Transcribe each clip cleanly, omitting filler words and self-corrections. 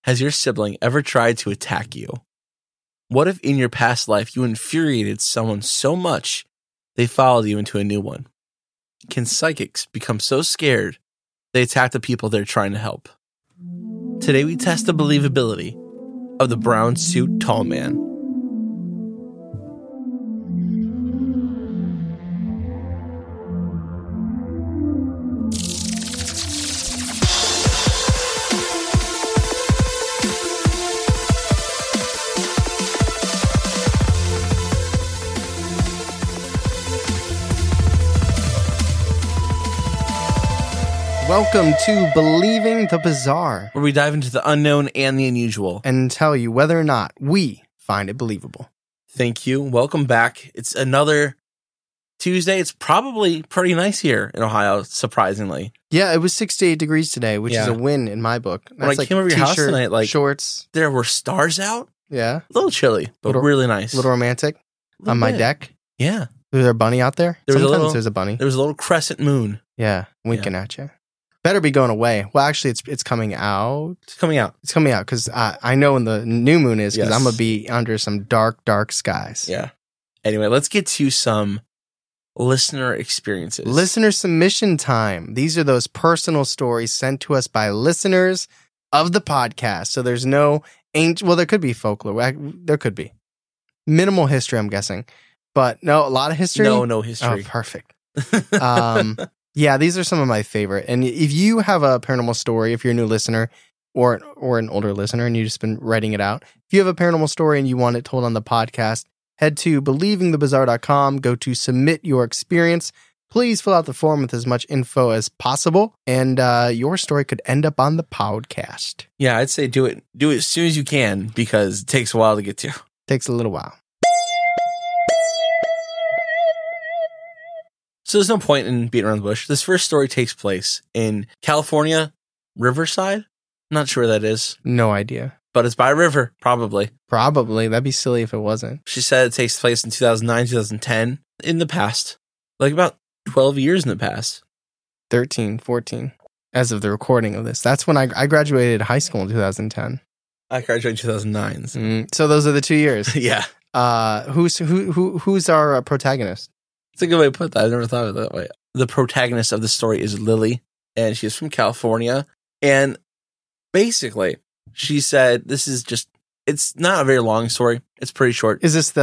Has your sibling ever tried to attack you? What if in your past life you infuriated someone so much they followed you into a new one? Can psychics become so scared they attack the people they're trying to help? Today we test the believability of the brown suit tall man. Welcome to Believing the Bizarre, where we dive into the unknown and the unusual and tell you whether or not we find it believable. Thank you. Welcome back. It's another Tuesday. It's probably pretty nice here in Ohio, surprisingly. Yeah, it was 68 degrees today, which is a win in my book. That's when I came over your house tonight, shorts. There were stars out. Yeah. A little chilly, but really nice. A little romantic on my deck. Yeah. Was there a bunny out there? Sometimes there's a bunny. There was a little crescent moon. Yeah, winking at you. Better be going away. Well, actually, it's coming out. It's coming out. It's coming out because I know when the new moon is because I'm going to be under some dark, dark skies. Yeah. Anyway, let's get to some listener experiences. Listener submission time. These are those personal stories sent to us by listeners of the podcast. So there's no ancient, well, there could be folklore. There could be. Minimal history, I'm guessing. But no, a lot of history? No history. Oh, perfect. Yeah, these are some of my favorite. And if you have a paranormal story, if you're a new listener or an older listener and you've just been writing it out, if you have a paranormal story and you want it told on the podcast, head to believingthebizarre.com, go to submit your experience. Please fill out the form with as much info as possible, and your story could end up on the podcast. Yeah, I'd say do it as soon as you can because it takes a while to get to. Takes a little while. So there's no point in beating around the bush. This first story takes place in California, Riverside. Not sure where that is. No idea. But it's by a river, probably. Probably. That'd be silly if it wasn't. She said it takes place in 2009, 2010. In the past. Like about 12 years in the past. 13, 14. As of the recording of this. That's when I graduated high school in 2010. I graduated in 2009. So those are the 2 years. Yeah. Who's our protagonist? It's a good way to put that. I never thought of it that way. The protagonist of the story is Lily, and she's from California. And basically, she said this is just, it's not a very long story. It's pretty short. Is this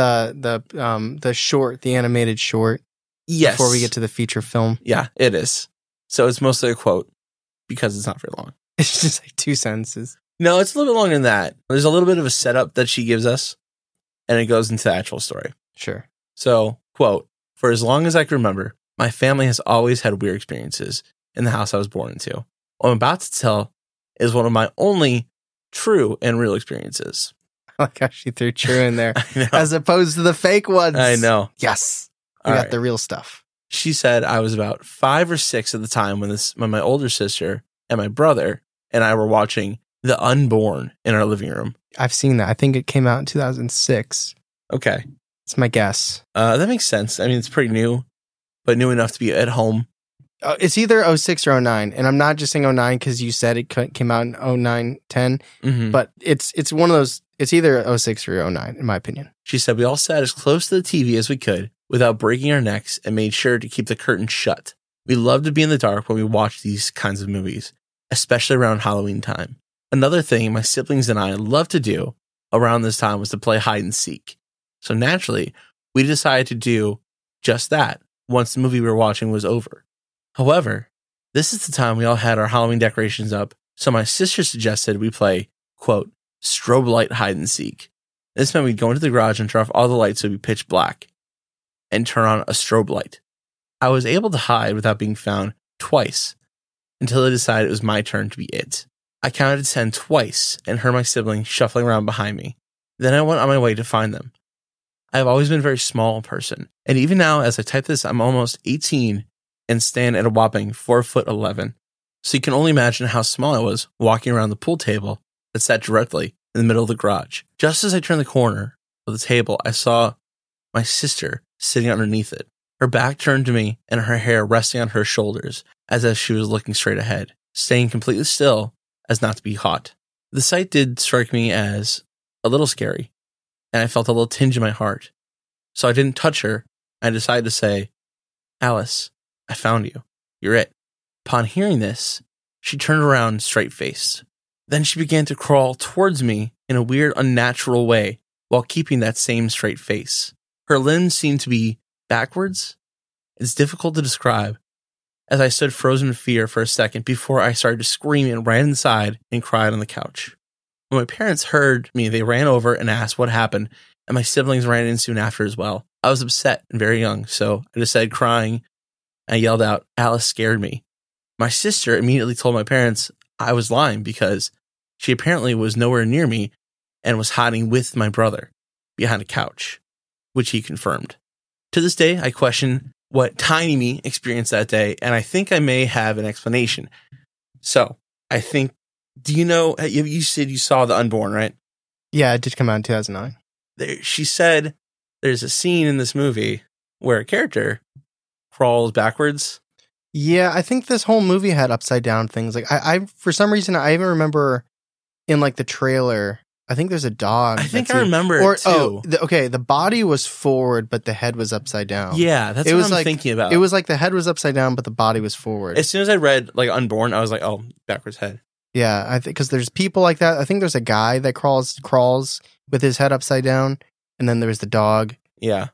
the short, the animated short? Yes. Before we get to the feature film? Yeah, it is. So it's mostly a quote because it's not very long. It's just like 2 sentences. No, it's a little bit longer than that. There's a little bit of a setup that she gives us, and it goes into the actual story. Sure. So, quote, "For as long as I can remember, my family has always had weird experiences in the house I was born into. What I'm about to tell is one of my only true and real experiences." I like how she threw true in there, as opposed to the fake ones. I know. Yes. We got the real stuff. She said I was about 5 or 6 at the time when my older sister and my brother and I were watching The Unborn in our living room. I've seen that. I think it came out in 2006. Okay. It's my guess. That makes sense. I mean, it's pretty new, but new enough to be at home. It's either 06 or 09, and I'm not just saying 09 because you said it came out in 09, 10, but it's one of those, it's either 06 or 09, in my opinion. She said we all sat as close to the TV as we could without breaking our necks and made sure to keep the curtain shut. We love to be in the dark when we watch these kinds of movies, especially around Halloween time. Another thing my siblings and I loved to do around this time was to play hide and seek. So naturally, we decided to do just that once the movie we were watching was over. However, this is the time we all had our Halloween decorations up, so my sister suggested we play, quote, strobe light hide and seek. This meant we'd go into the garage and turn off all the lights so it'd be pitch black and turn on a strobe light. I was able to hide without being found twice until I decided it was my turn to be it. I counted to 10 twice and heard my siblings shuffling around behind me. Then I went on my way to find them. I've always been a very small person, and even now as I type this, I'm almost 18 and stand at a whopping 4'11". So you can only imagine how small I was walking around the pool table that sat directly in the middle of the garage. Just as I turned the corner of the table, I saw my sister sitting underneath it, her back turned to me and her hair resting on her shoulders as if she was looking straight ahead, staying completely still as not to be caught. The sight did strike me as a little scary, and I felt a little tinge in my heart. So I didn't touch her. I decided to say, Alice, I found you. You're it. Upon hearing this, she turned around straight-faced. Then she began to crawl towards me in a weird, unnatural way while keeping that same straight face. Her limbs seemed to be backwards. It's difficult to describe, as I stood frozen in fear for a second before I started to scream and ran inside and cried on the couch. When my parents heard me, they ran over and asked what happened, and my siblings ran in soon after as well. I was upset and very young, so I just said crying. I yelled out, Alice scared me. My sister immediately told my parents I was lying because she apparently was nowhere near me and was hiding with my brother behind a couch, which he confirmed. To this day, I question what Tiny Me experienced that day, and I think I may have an explanation. So, I think, do you know, you said you saw The Unborn, right? Yeah, it did come out in 2009. She said there's a scene in this movie where a character crawls backwards. Yeah, I think this whole movie had upside down things. Like I for some reason, I even remember in like the trailer, I think there's a dog. I think I remember it too. The body was forward, but the head was upside down. Yeah, that's what I'm thinking about. It was like the head was upside down, but the body was forward. As soon as I read like Unborn, I was like, oh, backwards head. Yeah, I think because there's people like that. I think there's a guy that crawls with his head upside down, and then there's the dog. Yeah.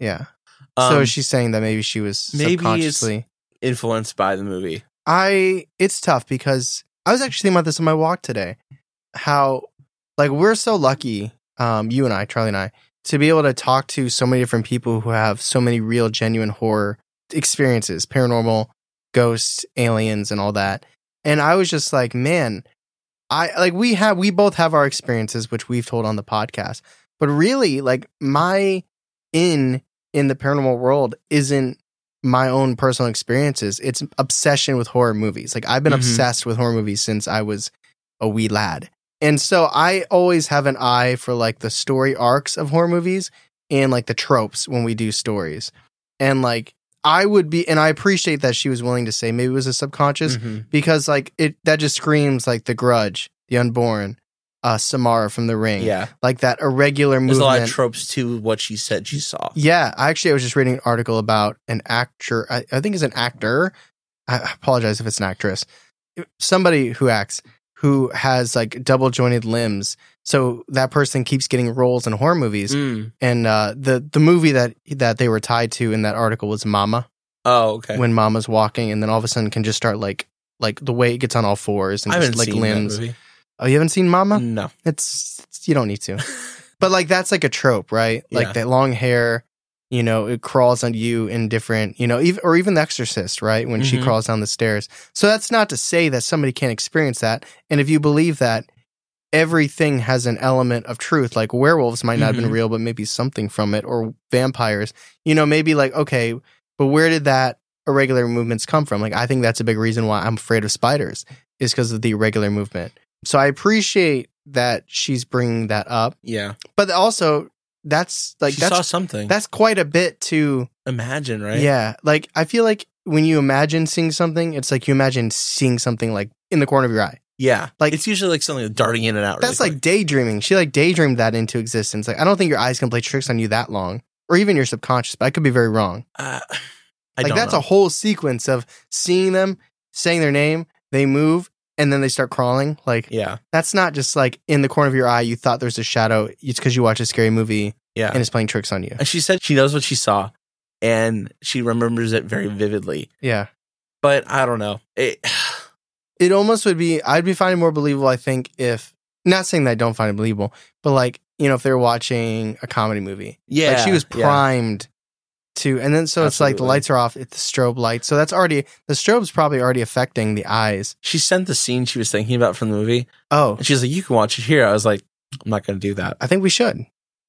So she's saying that maybe she was subconsciously influenced by the movie. It's tough because I was actually thinking about this on my walk today. How like we're so lucky, you and I, Charlie and I, to be able to talk to so many different people who have so many real, genuine horror experiences, paranormal, ghosts, aliens, and all that. And I was just like, man, we both have our experiences, which we've told on the podcast. But really, like my in the paranormal world isn't my own personal experiences. It's obsession with horror movies. Like I've been obsessed with horror movies since I was a wee lad. And so I always have an eye for like the story arcs of horror movies and like the tropes when we do stories. And like I appreciate that she was willing to say maybe it was a subconscious because like that just screams like The Grudge, The Unborn, Samara from The Ring. Yeah. Like that irregular movement. There's a lot of tropes to what she said she saw. Yeah. I was just reading an article about an actor. I think it's an actor. I apologize if it's an actress. Somebody who acts who has like double jointed limbs. So that person keeps getting roles in horror movies. And the movie that they were tied to in that article was Mama. Oh, okay. When Mama's walking and then all of a sudden can just start like the way it gets on all fours and just like limbs. That movie. Oh, you haven't seen Mama? No. It's you don't need to. But like that's like a trope, right? Like that long hair, you know, it crawls on you in different, you know, even The Exorcist, right? When she crawls down the stairs. So that's not to say that somebody can't experience that. And if you believe that everything has an element of truth, like werewolves might not have been real, but maybe something from it, or vampires, you know, maybe like, okay, but where did that irregular movements come from? Like, I think that's a big reason why I'm afraid of spiders is because of the irregular movement. So I appreciate that she's bringing that up. Yeah. But also that's like, she saw something. That's quite a bit to imagine, right? Yeah. Like, I feel like when you imagine seeing something, it's like you imagine seeing something like in the corner of your eye. Yeah. Like it's usually like something darting in and out. That's really like daydreaming. She like daydreamed that into existence. Like, I don't think your eyes can play tricks on you that long, or even your subconscious, but I could be very wrong. That's a whole sequence of seeing them, saying their name, they move, and then they start crawling. Like, yeah, that's not just like in the corner of your eye, you thought there's a shadow. It's because you watch a scary movie and it's playing tricks on you. And she said she knows what she saw and she remembers it very vividly. Yeah. But I don't know. It almost would be, I'd be finding more believable, I think, if, not saying that I don't find it believable, but like, you know, if they're watching a comedy movie. Yeah. Like she was primed to, and then so it's like the lights are off, it's the strobe light. So that's already, the strobe's probably already affecting the eyes. She sent the scene she was thinking about from the movie. Oh. And she's like, you can watch it here. I was like, I'm not going to do that. I think we should.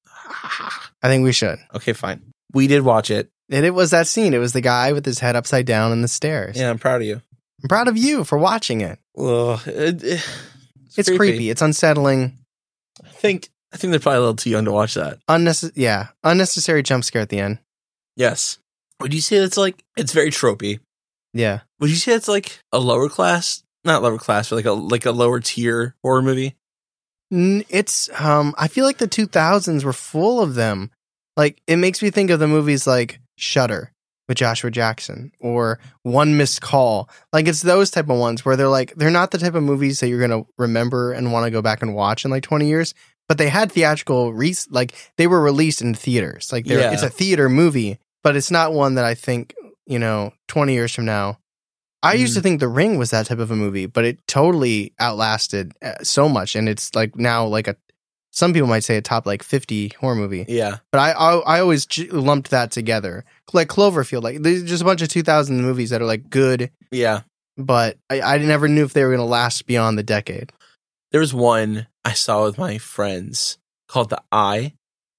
Okay, fine. We did watch it. And it was that scene. It was the guy with his head upside down in the stairs. Yeah, I'm proud of you. I'm proud of you for watching it. Well, it's creepy. It's unsettling. I think they're probably a little too young to watch that. Unnecessary jump scare at the end. Yes. Would you say it's very tropey? Yeah. Would you say it's like a lower class, not lower class, but like a lower tier horror movie? It's I feel like the 2000s were full of them. Like it makes me think of the movies like Shudder with Joshua Jackson or One Missed Call. Like it's those type of ones where they're not the type of movies that you're going to remember and want to go back and watch in like 20 years, but they had theatrical like they were released in theaters. Like it's a theater movie, but it's not one that I think, 20 years from now. I used to think The Ring was that type of a movie, but it totally outlasted so much, and it's like now like some people might say a top like 50 horror movie. Yeah, but I always lumped that together, like Cloverfield. Like there's just a bunch of 2000 movies that are like good. Yeah, but I never knew if they were going to last beyond the decade. There was one I saw with my friends called The Eye.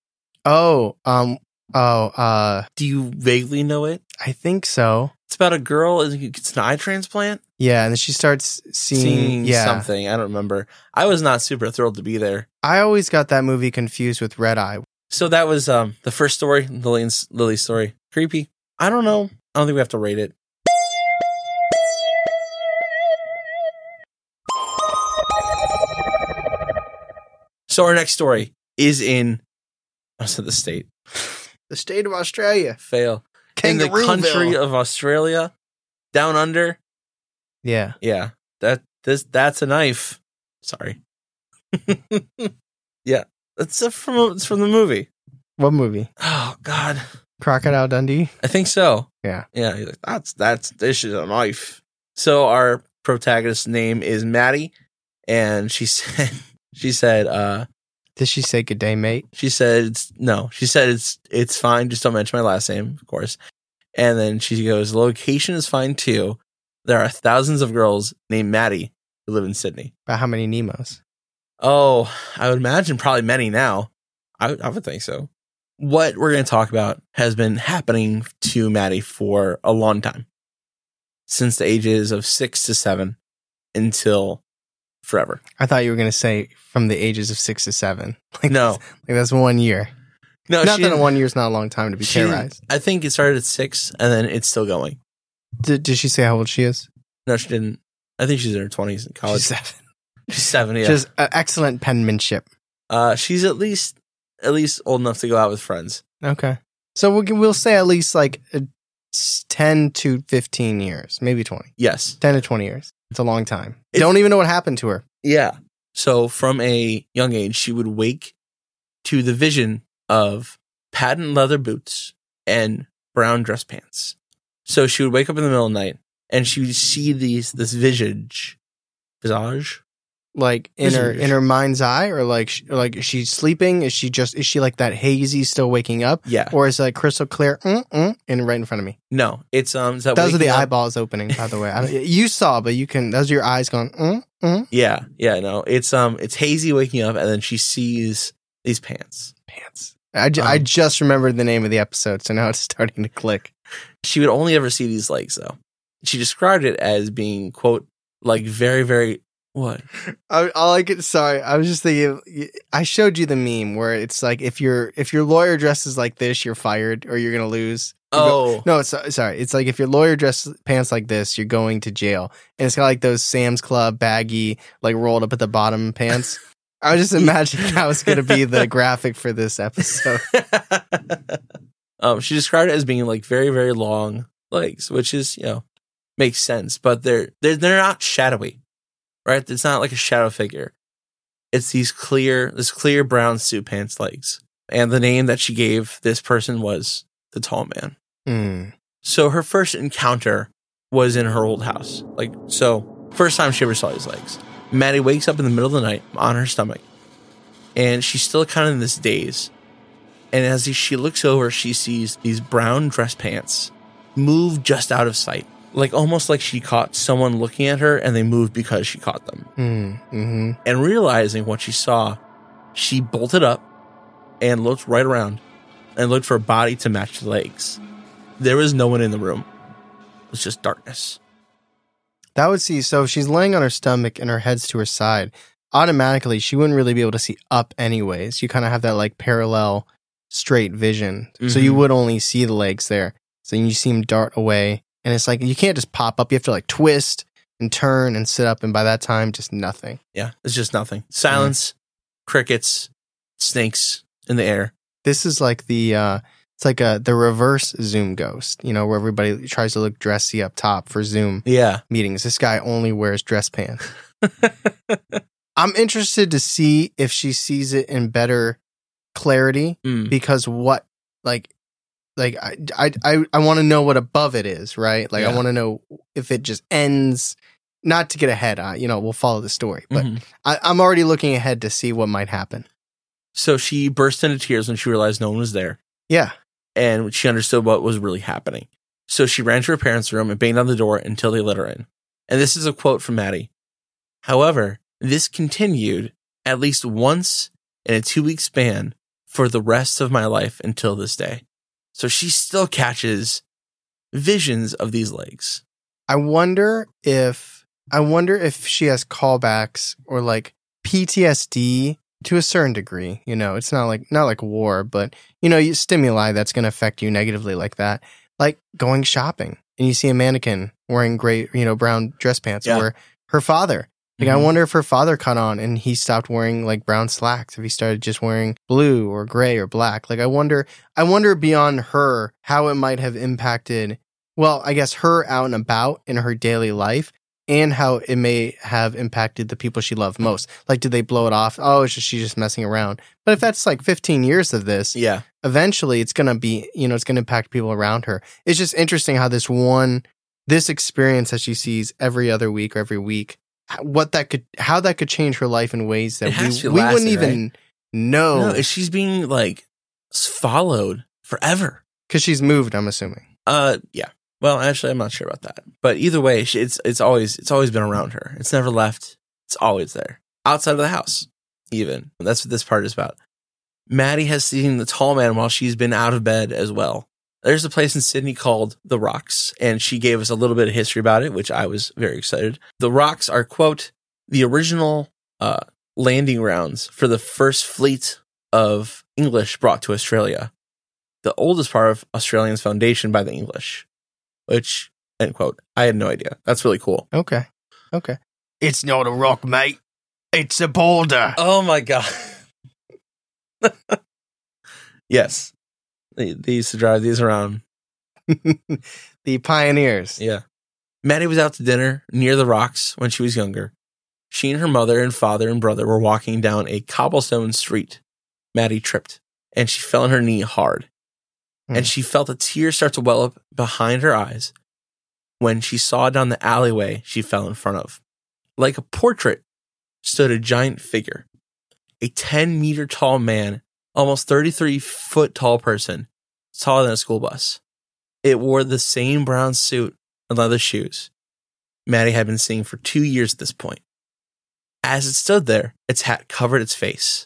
Do you vaguely know it? I think so. It's about a girl who gets an eye transplant. Yeah, and then she starts seeing something. I don't remember. I was not super thrilled to be there. I always got that movie confused with Red Eye. So that was the first story, Lily's story. Creepy. I don't know. I don't think we have to rate it. So our next story is in the state. The state of Australia. Fail. In the country of Australia, down under. Yeah. Yeah. That's a knife. Sorry. Yeah. It's from the movie. What movie? Oh God. Crocodile Dundee? I think so. Yeah. Yeah. He's like, this is a knife. So our protagonist's name is Maddie, and she said did she say good day, mate? She said it's fine, just don't mention my last name, of course. And then she goes, location is fine too. There are thousands of girls named Maddie who live in Sydney. About how many Nemos? Oh, I would imagine probably many now. I would think so. What we're going to talk about has been happening to Maddie for a long time. Since the ages of 6 to 7 until forever. I thought you were going to say from the ages of 6 to 7. Like no. That's 1 year. No, not that 1 year is not a long time to be terrorized. I think it started at 6 and then it's still going. Did she say how old she is? No, she didn't. I think she's in her 20s in college. She's 7. She's 7, yeah. She has excellent penmanship. She's at least old enough to go out with friends. Okay. So we'll say at least like 10 to 15 years, maybe 20. Yes. 10 to 20 years. It's a long time. Don't even know what happened to her. Yeah. So from a young age, she would wake to the vision of patent leather boots and brown dress pants. So she would wake up in the middle of the night and she would see this visage. Like in her mind's eye, or like she's sleeping? Is she like that hazy, still waking up? Yeah. Or is it like crystal clear and right in front of me? No, it's those are the eyeballs opening, by the way. You saw, but you can. Those are your eyes going. Yeah. No, it's hazy waking up, and then she sees these pants. I just remembered the name of the episode, so now it's starting to click. She would only ever see these legs, though. She described it as being, quote, like very, very. What? Sorry, I was just thinking. I showed you the meme where it's like if your lawyer dresses like this, you're fired or you're gonna lose. Sorry. It's like if your lawyer dresses pants like this, you're going to jail. And it's got like those Sam's Club baggy, like rolled up at the bottom pants. I was just imagining how it's gonna be the graphic for this episode. She described it as being like very, very long legs, which is makes sense, but they're not shadowy. Right? It's not like a shadow figure. It's this clear brown suit pants legs. And the name that she gave this person was the Tall Man. So her first encounter was in her old house. First time she ever saw these legs. Maddie wakes up in the middle of the night on her stomach. And she's still kind of in this daze. And as she looks over, she sees these brown dress pants move just out of sight. Like almost like she caught someone looking at her and they moved because she caught them. Mm-hmm. And realizing what she saw, she bolted up and looked right around and looked for a body to match the legs. There was no one in the room. It was just darkness. So she's laying on her stomach and her head's to her side. Automatically, she wouldn't really be able to see up anyways. You kind of have that like parallel straight vision. Mm-hmm. So you would only see the legs there. So you see them dart away. And it's like, you can't just pop up. You have to like twist and turn and sit up. And by that time, just nothing. Yeah, it's just nothing. Silence crickets, snakes in the air. This is like the reverse Zoom ghost, where everybody tries to look dressy up top for Zoom meetings. This guy only wears dress pants. I'm interested to see if she sees it in better clarity because what I want to know what above it is, right? Like I want to know if it just ends. Not to get ahead, we'll follow the story, but I'm already looking ahead to see what might happen. So she burst into tears when she realized no one was there. Yeah. And she understood what was really happening. So she ran to her parents' room and banged on the door until they let her in. And this is a quote from Maddie. However, this continued at least once in a 2-week span for the rest of my life until this day. So she still catches visions of these legs. I wonder if she has callbacks or like PTSD to a certain degree. It's not like war, but you stimuli that's going to affect you negatively like that. Like going shopping and you see a mannequin wearing gray, brown dress pants, or her father. Like I wonder if her father caught on and he stopped wearing like brown slacks, if he started just wearing blue or gray or black. Like I wonder beyond her how it might have impacted, well, I guess her out and about in her daily life. And how it may have impacted the people she loved most. Like, did they blow it off? Oh, she's just messing around. But if that's like 15 years of this, eventually it's going to be, it's going to impact people around her. It's just interesting how this experience that she sees every other week or every week, how that could change her life in ways that we wouldn't even know. No, she's being like followed forever. Because she's moved, I'm assuming. Yeah. Well, actually, I'm not sure about that. But either way, it's always been around her. It's never left. It's always there. Outside of the house, even. That's what this part is about. Maddie has seen the tall man while she's been out of bed as well. There's a place in Sydney called The Rocks, and she gave us a little bit of history about it, which I was very excited. The Rocks are, quote, the original landing grounds for the first fleet of English brought to Australia. The oldest part of Australia's foundation by the English. Which, end quote. I had no idea. That's really cool. Okay. It's not a rock, mate. It's a boulder. Oh my God. Yes. They used to drive these around. The pioneers. Yeah. Maddie was out to dinner near the rocks when she was younger. She and her mother and father and brother were walking down a cobblestone street. Maddie tripped, and she fell on her knee hard. And she felt a tear start to well up behind her eyes when she saw down the alleyway she fell in front of. Like a portrait stood a giant figure. A 10-meter tall man, almost 33-foot tall person, taller than a school bus. It wore the same brown suit and leather shoes Maddie had been seeing for 2 years at this point. As it stood there, its hat covered its face.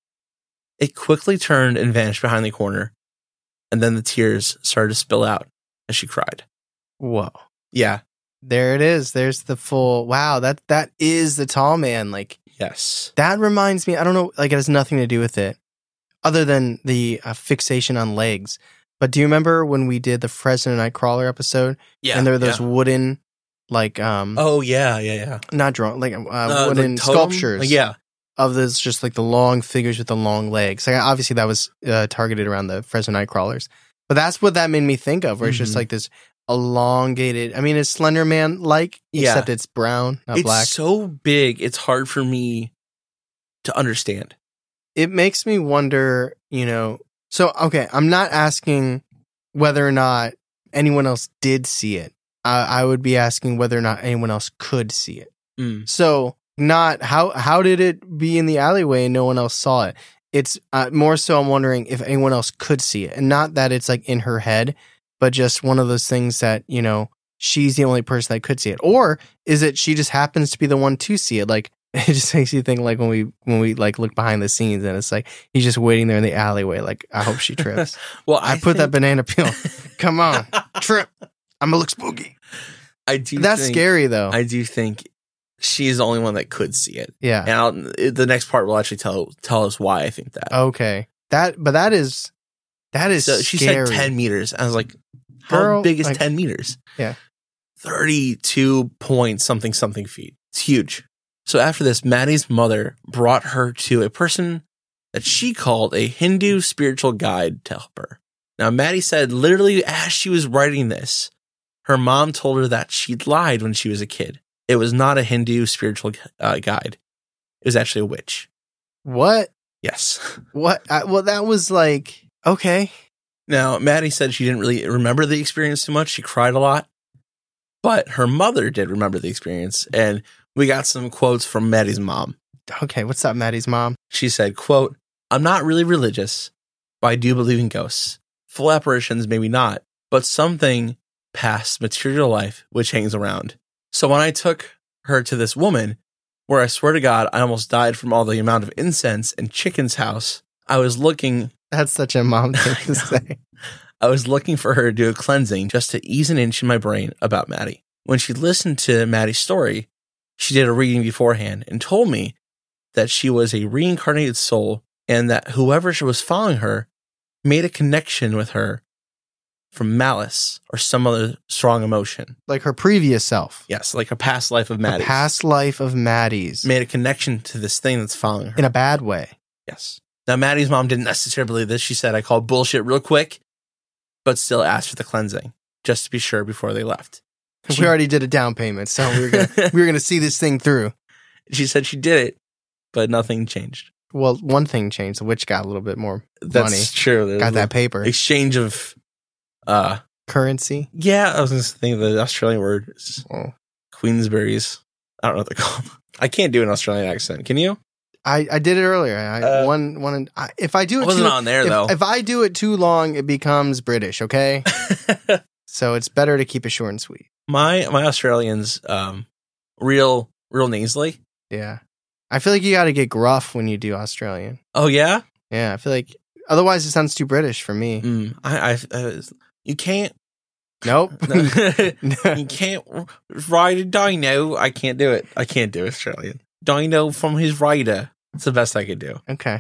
It quickly turned and vanished behind the corner. And then the tears started to spill out as she cried. Whoa. Yeah. There it is. There's the full, wow, that is the tall man. Like, yes. That reminds me, I don't know, like it has nothing to do with it other than the fixation on legs. But do you remember when we did the Fresno Nightcrawler episode? Yeah. And there were those wooden, like, oh, yeah. Not drawn, like wooden sculptures. Yeah. Of those just like the long figures with the long legs. Like obviously that was targeted around the Fresno Nightcrawlers. But that's what that made me think of, where it's just like this elongated, I mean, it's Slender Man-like, except it's brown, not black. It's so big, it's hard for me to understand. It makes me wonder, so, okay, I'm not asking whether or not anyone else did see it. I would be asking whether or not anyone else could see it. So, not how did it be in the alleyway and no one else saw it? It's more so I'm wondering if anyone else could see it, and not that it's like in her head, but just one of those things that she's the only person that could see it, or is it she just happens to be the one to see it? Like it just makes you think like when we like look behind the scenes and it's like he's just waiting there in the alleyway. Like I hope she trips. Well, I put that banana peel. Come on, trip. I'm gonna look spooky. That's scary though. I do think she's the only one that could see it. Yeah. And the next part will actually tell us why I think that. Okay. That is so she scary. said 10 meters. I was like, how big is 10 meters? Yeah. 32 point something feet. It's huge. So after this, Maddie's mother brought her to a person that she called a Hindu spiritual guide to help her. Now, Maddie said literally as she was writing this, her mom told her that she'd lied when she was a kid. It was not a Hindu spiritual guide. It was actually a witch. What? Yes. What? Well, that was like, okay. Now, Maddie said she didn't really remember the experience too much. She cried a lot. But her mother did remember the experience. And we got some quotes from Maddie's mom. Okay, what's up, Maddie's mom? She said, quote, "I'm not really religious, but I do believe in ghosts. Full apparitions, maybe not, but something past material life which hangs around. So when I took her to this woman, where I swear to God, I almost died from all the amount of incense and chicken's house, I was looking..." That's such a mom thing to say. "I was looking for her to do a cleansing just to ease an inch in my brain about Maddie. When she listened to Maddie's story, she did a reading beforehand and told me that she was a reincarnated soul and that whoever was following her made a connection with her from malice or some other strong emotion." Like her previous self. Yes, like a past life of A Maddie's. past life of Maddie's. Made a connection to this thing that's following her. In a bad way. Yes. Now, Maddie's mom didn't necessarily believe this. She said, "I called bullshit real quick, but still asked for the cleansing, just to be sure before they left." We already did a down payment, so we were gonna see this thing through. She said she did it, but nothing changed. Well, one thing changed. The witch got a little bit more That's money. true. There's Got that a paper. exchange of, Currency. yeah, I was going to think the Australian word is Oh. Queensberries. I don't know what they're called. I can't do an Australian accent. Can you? I did it earlier. If I do I it wasn't too, on there, though. if I do it too long, it becomes British. Okay, so it's better to keep it short and sweet. My Australian's real nasally. Yeah, I feel like you got to get gruff when you do Australian. Oh, yeah? Yeah, I feel like otherwise it sounds too British for me. You can't. Nope. You can't ride a dino. I can't do it. I can't do Australian. Dino from his rider. It's the best I could do. Okay,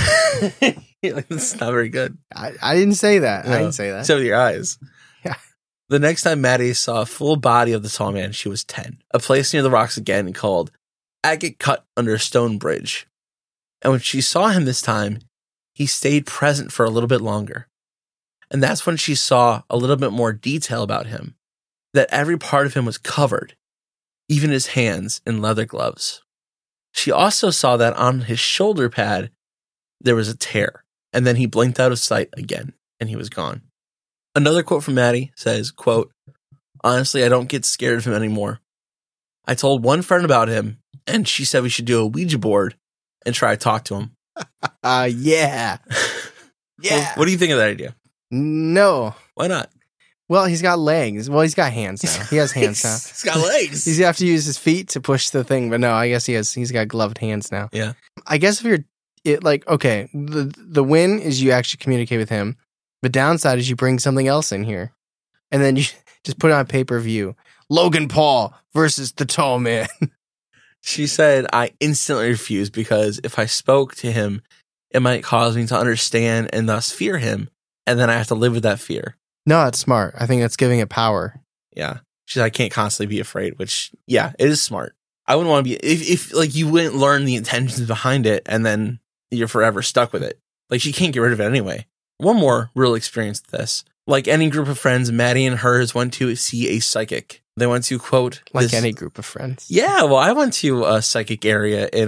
It's not very good. I didn't say that. No. I didn't say that. So with your eyes. Yeah. The next time Maddie saw a full body of the tall man, she was 10. A place near the rocks again called Agate Cut under a stone bridge. And when she saw him this time, he stayed present for a little bit longer. And that's when she saw a little bit more detail about him. That every part of him was covered, even his hands in leather gloves. She also saw that on his shoulder pad, there was a tear. And then he blinked out of sight again, and he was gone. Another quote from Maddie says, quote, "Honestly, I don't get scared of him anymore. I told one friend about him, and she said we should do a Ouija board and try to talk to him." Yeah. Yeah. What do you think of that idea? No. Why not? Well, he's got legs. Well, he's got hands now. He has hands now. He's got legs. He's gonna have to use his feet to push the thing, but no, I guess he's got gloved hands now. Yeah. I guess if okay, the win is you actually communicate with him. The downside is you bring something else in here. And then you just put it on pay-per-view. Logan Paul versus the tall man. She said, "I instantly refused because if I spoke to him, it might cause me to understand and thus fear him. And then I have to live with that fear." No, that's smart. I think that's giving it power. Yeah. She said, "I can't constantly be afraid," which, yeah, it is smart. I wouldn't want to be, if like you wouldn't learn the intentions behind it and then you're forever stuck with it. Like she can't get rid of it anyway. One more real experience with this. Like any group of friends, Maddie and hers went to see a psychic. They went to, quote, like any group of friends. Yeah, well, I went to a psychic area in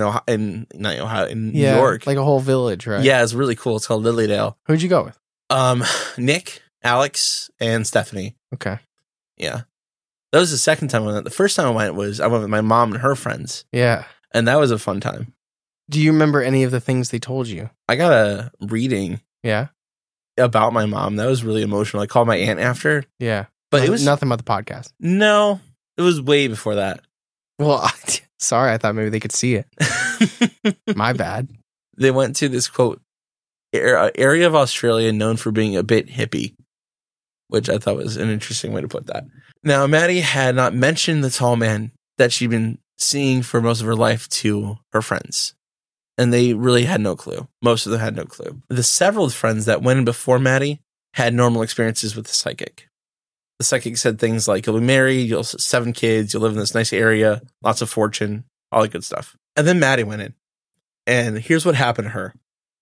New York. Like a whole village, right? Yeah, it's really cool. It's called Lilydale. Who'd you go with? Nick, Alex, and Stephanie. Okay. Yeah. That was the second time I went. The first time I went with my mom and her friends. Yeah. And that was a fun time. Do you remember any of the things they told you? I got a reading. Yeah. About my mom. That was really emotional. I called my aunt after. Yeah. But it was nothing about the podcast. No, it was way before that. Well, sorry. I thought maybe they could see it. My bad. They went to this, quote, area of Australia known for being a bit hippie, which I thought was an interesting way to put that. Now, Maddie had not mentioned the tall man that she'd been seeing for most of her life to her friends. And they really had no clue. Most of them had no clue. The several friends that went in before Maddie had normal experiences with the psychic. The psychic said things like, "You'll be married, you'll have 7 kids, you'll live in this nice area, lots of fortune, all the good stuff. And then Maddie went in. And here's what happened to her.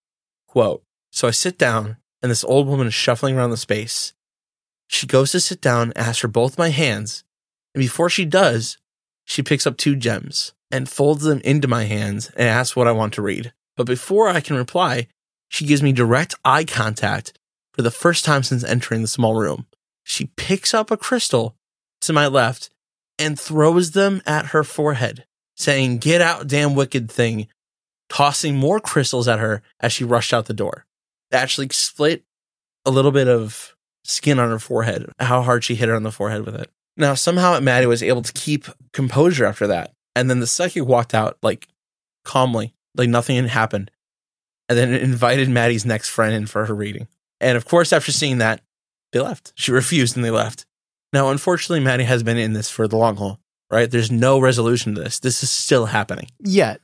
Quote, so I sit down, and this old woman is shuffling around the space. She goes to sit down, asks for both my hands, and before she does, she picks up 2 gems and folds them into my hands and asks what I want to read. But before I can reply, she gives me direct eye contact for the first time since entering the small room. She picks up a crystal to my left and throws them at her forehead, saying, "Get out, damn wicked thing," tossing more crystals at her as she rushed out the door. They actually split a little bit of skin on her forehead, how hard she hit her on the forehead with it. Now, somehow Maddie was able to keep composure after that. And then the psychic walked out, like, calmly, like nothing had happened. And then invited Maddie's next friend in for her reading. And of course, after seeing that, they left. She refused and they left. Now, unfortunately, Maddie has been in this for the long haul, right? There's no resolution to this. This is still happening. Yet.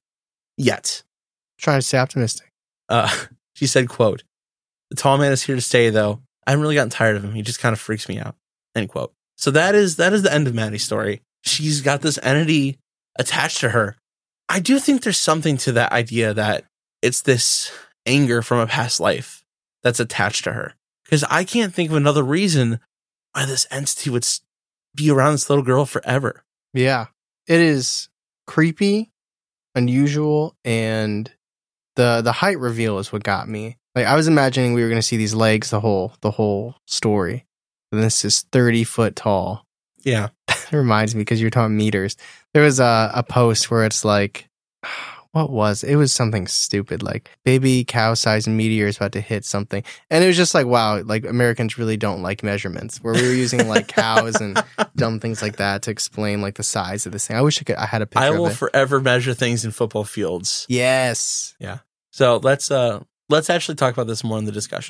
Trying to stay optimistic. She said, quote, "The tall man is here to stay, though. I haven't really gotten tired of him. He just kind of freaks me out." End quote. So that is the end of Maddie's story. She's got this entity attached to her. I do think there's something to that idea that it's this anger from a past life that's attached to her. Because I can't think of another reason why this entity would be around this little girl forever. Yeah. It is creepy, unusual, and the height reveal is what got me. Like, I was imagining we were going to see these legs the whole story. And this is 30 foot tall. Yeah. It reminds me, because you're talking meters. There was a post where it's like, it was something stupid, like baby cow-sized meteor is about to hit something. And it was just like, wow, like Americans really don't like measurements, where we were using like cows and dumb things like that to explain like the size of this thing. I wish I had a picture of it. I will forever measure things in football fields. Yes. Yeah. So let's actually talk about this more in the discussion.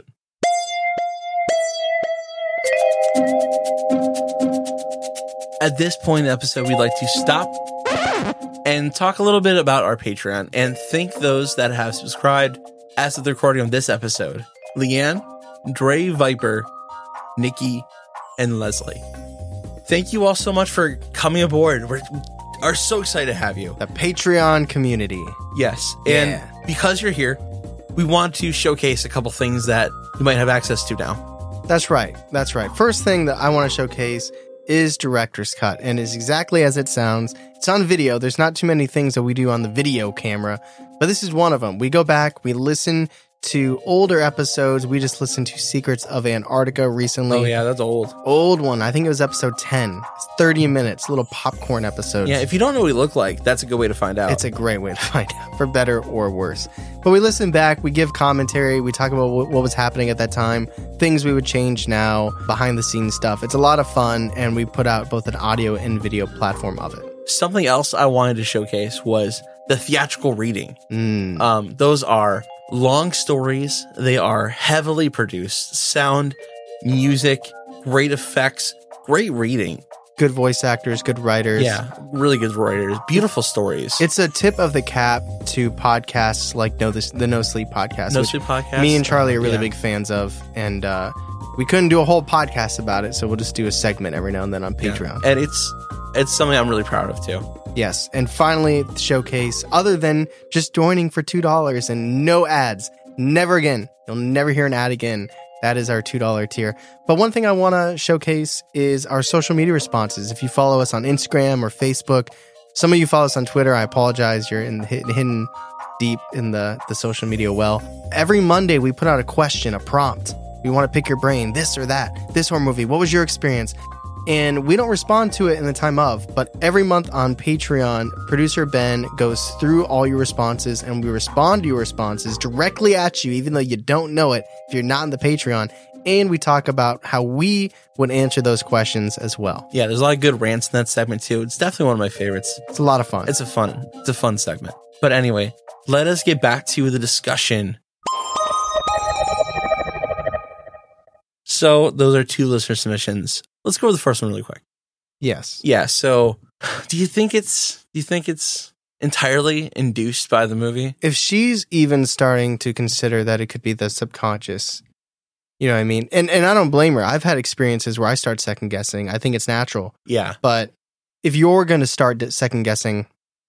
At this point in the episode, we'd like to stop and talk a little bit about our Patreon and thank those that have subscribed as of the recording of this episode. Leanne, Dre Viper, Nikki, and Leslie. Thank you all so much for coming aboard. We are so excited to have you. The Patreon community. Yes. And because you're here, we want to showcase a couple things that you might have access to now. That's right. First thing that I want to showcase is Director's Cut, and is exactly as it sounds. It's on video. There's not too many things that we do on the video camera, but this is one of them. We go back, we listen to older episodes. We just listened to Secrets of Antarctica recently. Oh yeah, that's old. Old one. I think it was episode 10. It's 30 minutes, little popcorn episodes. Yeah, if you don't know what we look like, that's a good way to find out. It's a great way to find out, for better or worse. But we listen back, we give commentary, we talk about what was happening at that time, things we would change now, behind the scenes stuff. It's a lot of fun, and we put out both an audio and video platform of it. Something else I wanted to showcase was the theatrical reading. Those are long stories. They are heavily produced. Sound, music, great effects, great reading. Good voice actors, good writers. Yeah, really good writers. Beautiful stories. It's a tip of the cap to podcasts like the No Sleep podcast. No Sleep podcast. Me and Charlie are really big fans of. And we couldn't do a whole podcast about it, so we'll just do a segment every now and then on Patreon. Yeah. And it's something I'm really proud of, too. Yes. And finally, the showcase, other than just joining for $2 and no ads, never again. You'll never hear an ad again. That is our $2 tier. But one thing I want to showcase is our social media responses. If you follow us on Instagram or Facebook, some of you follow us on Twitter. I apologize. You're hidden deep in the social media well. Every Monday, we put out a question, a prompt. We want to pick your brain, this or that, this horror movie. What was your experience? And we don't respond to it in the time of, but every month on Patreon, producer Ben goes through all your responses, and we respond to your responses directly at you, even though you don't know it if you're not in the Patreon. And we talk about how we would answer those questions as well. Yeah, there's a lot of good rants in that segment too. It's definitely one of my favorites. It's a lot of fun. It's a fun segment. But anyway, let us get back to the discussion. So those are 2 listener submissions. Let's go with the first one really quick. Yes. Yeah. So, do you think it's entirely induced by the movie? If she's even starting to consider that it could be the subconscious, you know what I mean? And I don't blame her. I've had experiences where I start second guessing. I think it's natural. Yeah. But if you're going to start second guessing,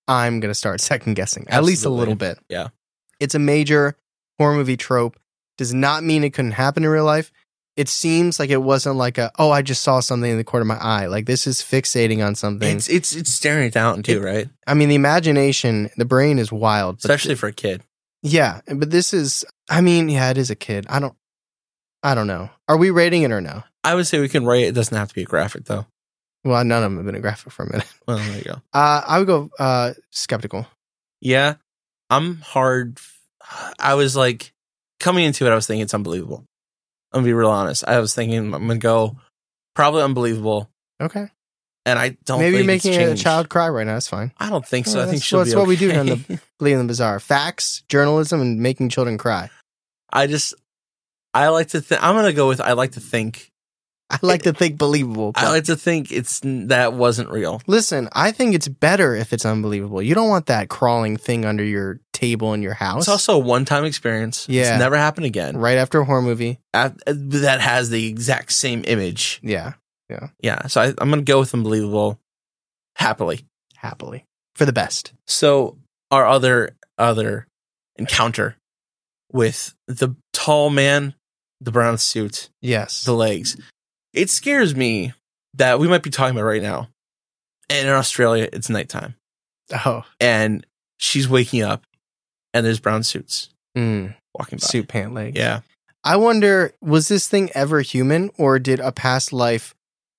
I'm going to start second guessing, at least a little bit. Yeah. It's a major horror movie trope. Does not mean it couldn't happen in real life. It seems like it wasn't like I just saw something in the corner of my eye. Like this is fixating on something. It's staring it down too, right? I mean, the imagination, the brain is wild. Especially for a kid. Yeah, but this is, I mean, yeah, it is a kid. I don't know. Are we rating it or no? I would say we can rate it. It doesn't have to be a graphic though. Well, none of them have been a graphic for a minute. Well, there you go. I would go skeptical. Yeah, I'm hard. I was like, coming into it, I was thinking it's unbelievable. I'm gonna be real honest. I was thinking I'm gonna go probably unbelievable. Okay. And I don't Maybe think making it's a changed. child cry right now. That's fine. I don't think so. Yeah, I think that's she'll be what we do okay. on the Believe in the Bizarre. Facts, journalism, and making children cry. I like to think. I'm gonna go with I like to think. I like to think believable. I like to think that wasn't real. Listen, I think it's better if it's unbelievable. You don't want that crawling thing under your table in your house. It's also a one-time experience. Yeah. It's never happened again. Right after a horror movie. That has the exact same image. Yeah. Yeah. So I'm going to go with unbelievable happily. For the best. So our other encounter with the tall man, the brown suit, Yes. the legs. It scares me that we might be talking about right now. And in Australia, it's nighttime. Oh. And she's waking up and there's brown suits Mm. walking by. Suit pant legs. Yeah. I wonder, was this thing ever human, or did a past life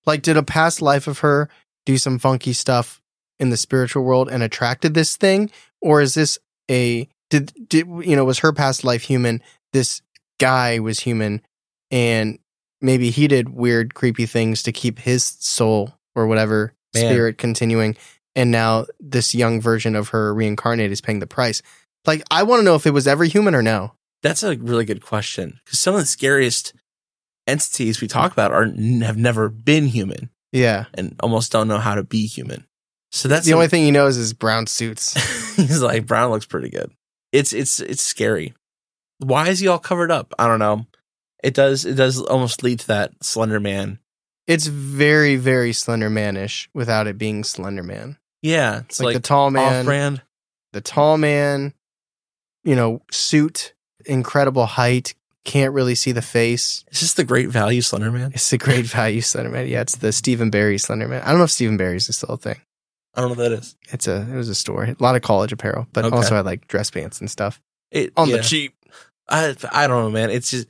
of her do some funky stuff in the spiritual world and attracted this thing? Or is this was her past life human? This guy was human, and maybe he did weird, creepy things to keep his soul or whatever spirit continuing. And now this young version of her reincarnated is paying the price. Like, I want to know if it was ever human or no. That's a really good question. Because some of the scariest entities we talk about have never been human Yeah. and almost don't know how to be human. So that's The only thing he knows is brown suits. he's like, brown looks pretty good. It's scary. Why is he all covered up? I don't know. It does almost lead to that Slender Man. It's very, very Slender Man-ish without it being Slender Man. Yeah. It's Like the tall man, off-brand. Suit, incredible height, can't really see the face. Is this the Great Value Slender Man? It's the great value Slender Man. Yeah, it's the Stephen Barry Slender Man. I don't know if Stephen Barry's is still a thing. I don't know what that is. It was a store. A lot of college apparel, but Okay. also had like dress pants and stuff. The cheap. I don't know, man. It's just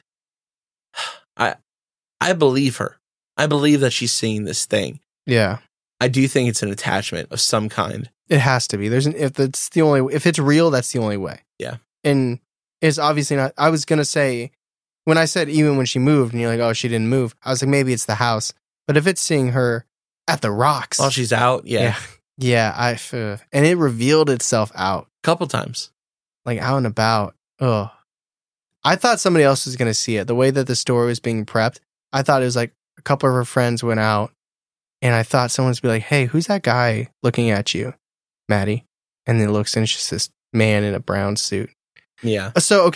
I believe her. I believe that she's seeing this thing. Yeah. I do think it's an attachment of some kind. It has to be. If it's real, that's the only way. Yeah. And it's obviously not. I was gonna say, when I said even when she moved, and you're like, oh, she didn't move. I was like, maybe it's the house. But if it's seeing her at the rocks, While she's out, yeah. and it revealed itself out, A couple times. like out and about. Oh, I thought somebody else was gonna see it. The way that the story was being prepped, I thought it was like a couple of her friends went out, and I thought someone's be like, hey, who's that guy looking at you, Maddie? And then it looks, and it's just this man in a brown suit. Yeah. So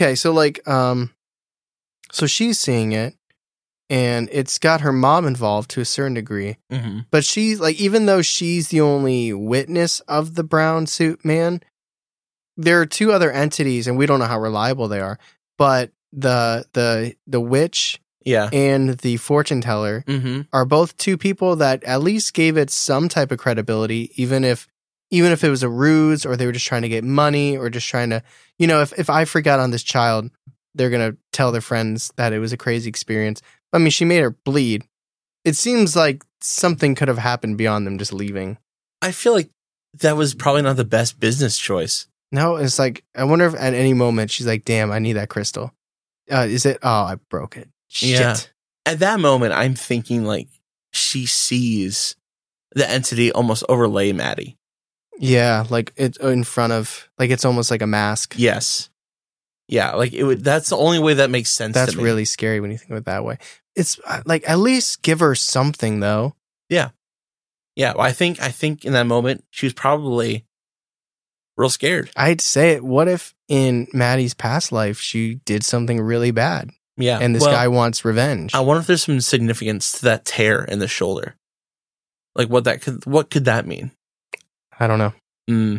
she's seeing it, and it's got her mom involved to a certain degree. Mm-hmm. But she's like, even though she's the only witness of the brown suit man, there are two other entities, and we don't know how reliable they are. But the witch, Yeah. and the fortune teller Mm-hmm. are both two people that at least gave it some type of credibility, even if it was a ruse, or they were just trying to get money, or just trying to, if I forgot on this child, they're going to tell their friends that it was a crazy experience. I mean, she made her bleed. It seems like something could have happened beyond them just leaving. I feel like that was probably not the best business choice. No, it's like, I wonder if at any moment she's like, damn, I need that crystal. Is it? Oh, I broke it. Shit. Yeah. At that moment, I'm thinking like she sees the entity almost overlay Maddie. Yeah, like it's in front of, like it's almost like a mask. Yes. Yeah, like it would. That's the only way that makes sense. That's to me. really scary when you think of it that way. It's like, at least give her something though. Yeah. Well, I think in that moment she was probably real scared. I'd say it. What if in Maddie's past life she did something really bad, Yeah, and this guy wants revenge? I wonder if there's some significance to that tear in the shoulder. Like what could that mean? I don't know.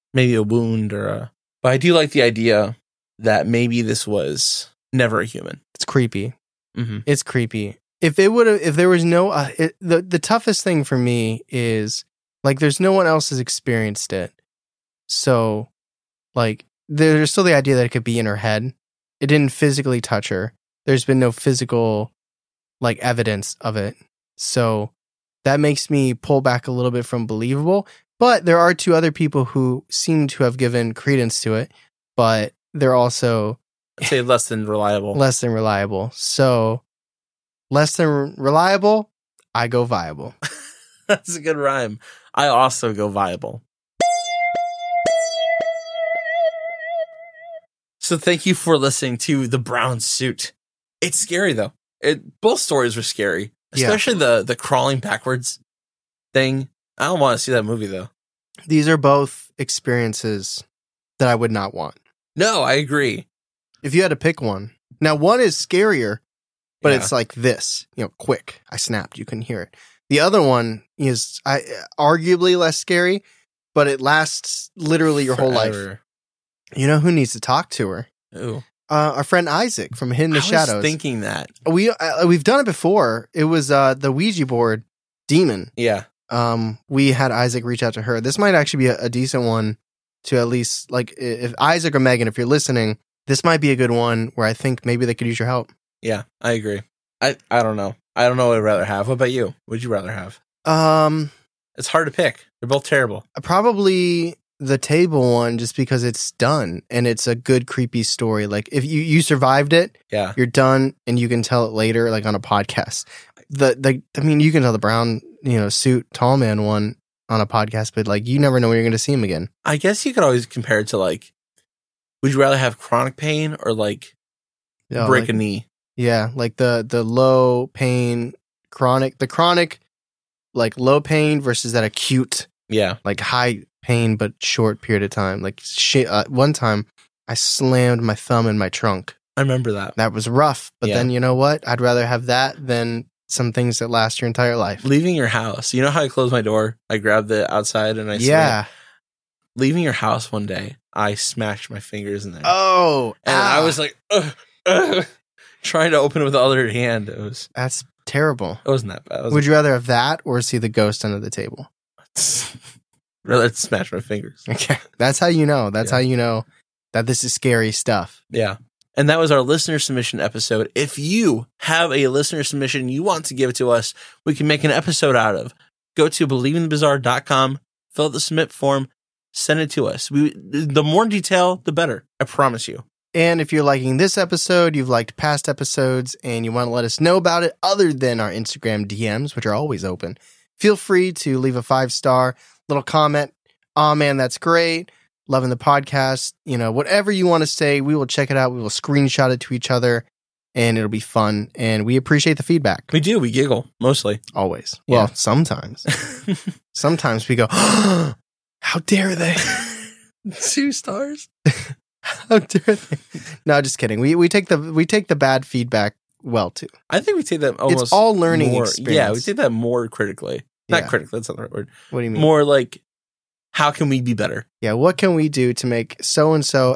maybe a wound or a. But I do like the idea that maybe this was never a human. It's creepy. Mm-hmm. It's creepy. If there was no, the toughest thing for me is like there's no one else has experienced it, so like there's still the idea that it could be in her head. It didn't physically touch her. There's been no physical like evidence of it, so that makes me pull back a little bit from believable. But there are two other people who seem to have given credence to it, but they're also I'd say less than reliable. Less than reliable. So less than reliable, I go viable. That's a good rhyme. I also go viable. So thank you for listening to The Brown Suit. It's scary though. Both stories were scary, especially the crawling backwards thing. I don't want to see that movie though. These are both experiences that I would not want. No, I agree. If you had to pick one. Now, one is scarier, but Yeah. it's like this, quick. I snapped. You can hear it. The other one is arguably less scary, but it lasts literally your whole life. Forever. You know who needs to talk to her? Ooh. Our friend Isaac from Hidden in the Shadows. I was thinking that. We've done it before. It was the Ouija board demon. Yeah. We had Isaac reach out to her. This might actually be a decent one to at least, like, if Isaac or Megan, if you're listening, this might be a good one where I think maybe they could use your help. Yeah, I agree. I don't know. I don't know what I'd rather have. What about you? What would you rather have? It's hard to pick. They're both terrible. Probably the table one, just because it's done and it's a good creepy story. Like if you survived it, Yeah. you're done and you can tell it later, like on a podcast. You can tell the brown, suit tall man one on a podcast, but like you never know when you're going to see him again. I guess you could always compare it to like, would you rather have chronic pain or like break a knee? Yeah, like the low pain chronic, like low pain versus that acute, like high pain but short period of time. Like one time I slammed my thumb in my trunk. I remember that. That was rough, but then you know what? I'd rather have that than some things that last your entire life. Leaving your house. You know how I close my door? I grab the outside and I slam it? Leaving your house one day, I smashed my fingers in there. Oh, and I was like, trying to open it with the other hand. That's terrible. It wasn't that bad. Would you rather have that or see the ghost under the table? Rather smash my fingers. Okay. That's how you know. That's how you know that this is scary stuff. Yeah. And that was our listener submission episode. If you have a listener submission you want to give it to us, we can make an episode out of. Go to believeinthebizarre.com, fill out the submit form, send it to us. The more detail, the better. I promise you. And if you're liking this episode, you've liked past episodes, and you want to let us know about it other than our Instagram DMs, which are always open, feel free to leave a 5-star little comment. Oh man, that's great. Loving the podcast. Whatever you want to say, we will check it out. We will screenshot it to each other, and it'll be fun. And we appreciate the feedback. We do. We giggle, mostly. Always. Yeah. Well, sometimes. Sometimes we go, oh, how dare they? 2 stars? How dare they? No, just kidding. We take the bad feedback well too. I think we take that almost. It's all learning more, experience. Yeah, we take that more critically. Not critically. That's not the right word. What do you mean? More like, how can we be better? Yeah. What can we do to make so and so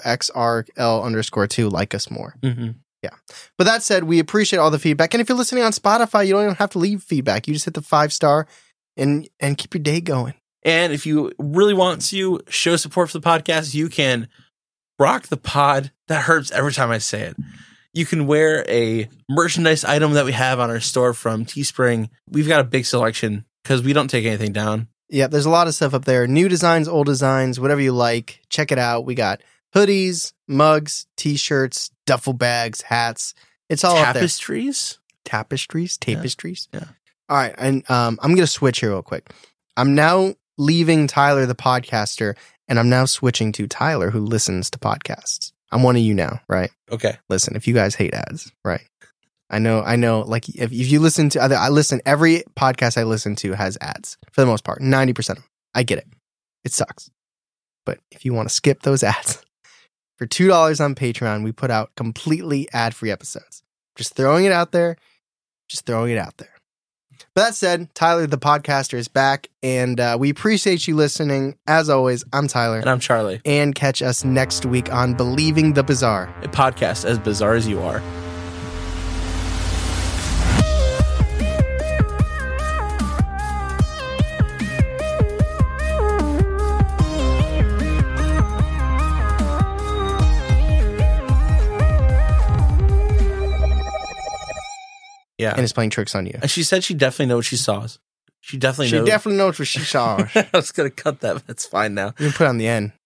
XRL_2 like us more? Mm-hmm. Yeah. But that said, we appreciate all the feedback. And if you're listening on Spotify, you don't even have to leave feedback. You just hit the 5-star and keep your day going. And if you really want to show support for the podcast, you can rock the pod. That hurts every time I say it. You can wear a merchandise item that we have on our store from Teespring. We've got a big selection because we don't take anything down. Yeah, there's a lot of stuff up there. New designs, old designs, whatever you like. Check it out. We got hoodies, mugs, t-shirts, duffel bags, hats. It's all Tapestries? Tapestries. Yeah. All right, and I'm going to switch here real quick. I'm now leaving Tyler, the podcaster, and I'm now switching to Tyler, who listens to podcasts. I'm one of you now, right? Okay. Listen, if you guys hate ads, right? I know. Like if you listen to every podcast I listen to has ads for the most part, 90% of them. I get it. It sucks. But if you want to skip those ads, for $2 on Patreon, we put out completely ad-free episodes. Just throwing it out there. But that said, Tyler, the podcaster, is back, and we appreciate you listening. As always, I'm Tyler. And I'm Charlie. And catch us next week on Believing the Bizarre, a podcast as bizarre as you are. Yeah. And is playing tricks on you. And she said she definitely knows what she saw. She definitely knows. She definitely knows what she saw. I was going to cut that, but it's fine now. You can put it on the end.